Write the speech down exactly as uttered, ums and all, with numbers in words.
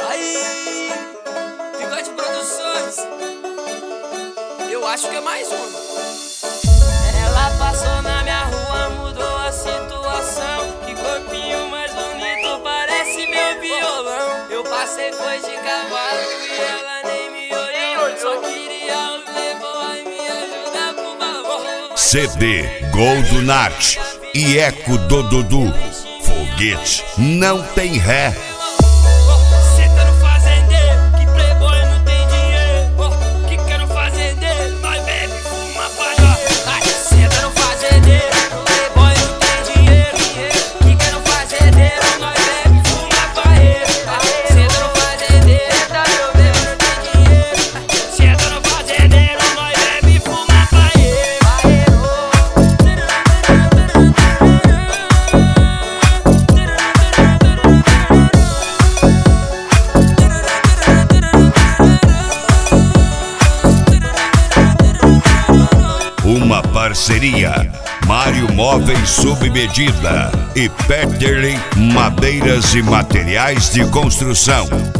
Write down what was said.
Aí, Bigode Produções, eu acho que é mais uma. Ela passou na minha rua, mudou a situação. Que corpinho mais bonito, parece meu violão. Eu passei, foi de cavalo e ela nem me olhou. Só queria o playboy e me ajudar pro valor. C D Gol do Nath e Eco do Dudu. Foguete não tem ré. Uma parceria Mário Móveis sob medida e Peterlin Madeiras e Materiais de Construção.